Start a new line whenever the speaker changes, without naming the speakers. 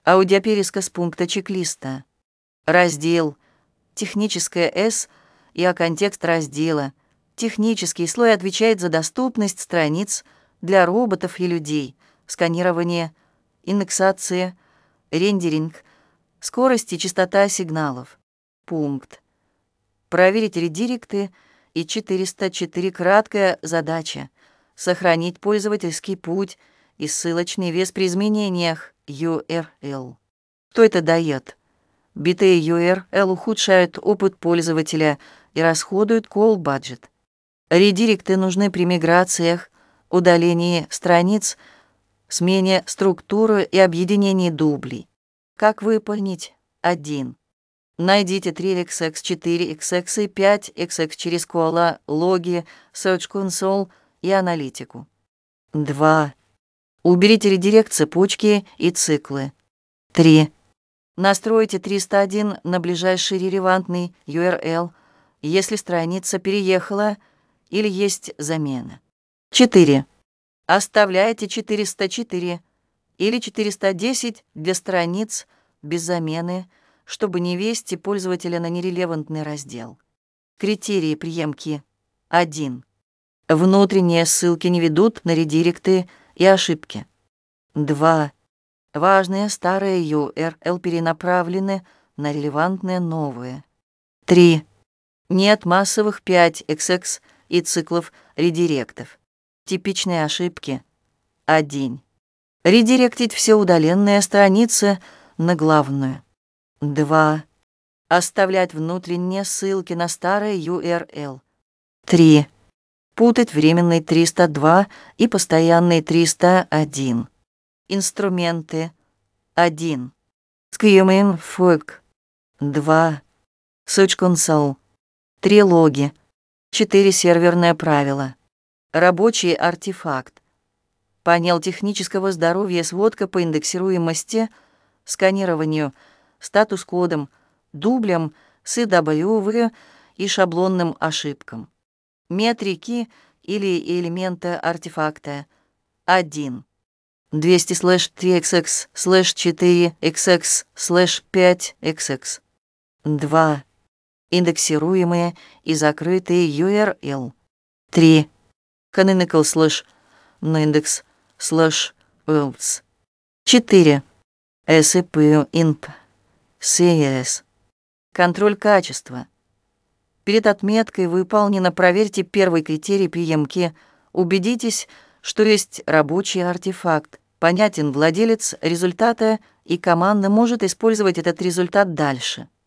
Аудиопересказ пункта чек-листа. Раздел «Техническое С» и контекст раздела. Технический слой отвечает за доступность страниц для роботов и людей, сканирование, индексация, рендеринг, скорость и частота сигналов. Пункт. Проверить редиректы и 404 краткая задача. Сохранить пользовательский путь и ссылочный вес при изменениях URL. Что это дает? Биты URL ухудшают опыт пользователя и расходуют call-budget. Редиректы нужны при миграциях, удалении страниц, смене структуры и объединении дублей. Как выполнить? 1. Найдите 3XX, 4XX и 5XX через кола, логи, Search Console и аналитику. 2. Уберите редирект, цепочки и циклы. 3. Настройте 301 на ближайший релевантный URL, если страница переехала или есть замена. 4. Оставляйте 404 или 410 для страниц без замены, чтобы не вести пользователя на нерелевантный раздел. Критерии приемки. 1. Внутренние ссылки не ведут на редиректы и ошибки. 2. Важные старые URL перенаправлены на релевантные новые. 3. Нет массовых 5XX и циклов редиректов. Типичные ошибки. 1. Редиректить все удаленные страницы на главную. 2. Оставлять внутренние ссылки на старые URL. 3. Путать временный 302 и постоянный 301. Инструменты. 1. Screaming Frog. 2. Search Console. 3 логи. 4 серверное правило. Рабочий артефакт. Панель технического здоровья, сводка по индексируемости, сканированию, статус-кодам, дублям, CW и шаблонным ошибкам. Метрики или элементы артефакта. 1. 200/3x/4xx/5xx. 2. Индексируемые и закрытые URL. 3. canonical/noindex/worlds. 4. SCP-INP. CS. Контроль качества. Перед отметкой «Выполнено» проверьте первый критерий приемки. Убедитесь, что есть рабочий артефакт. Понятен владелец результата, и команда может использовать этот результат дальше.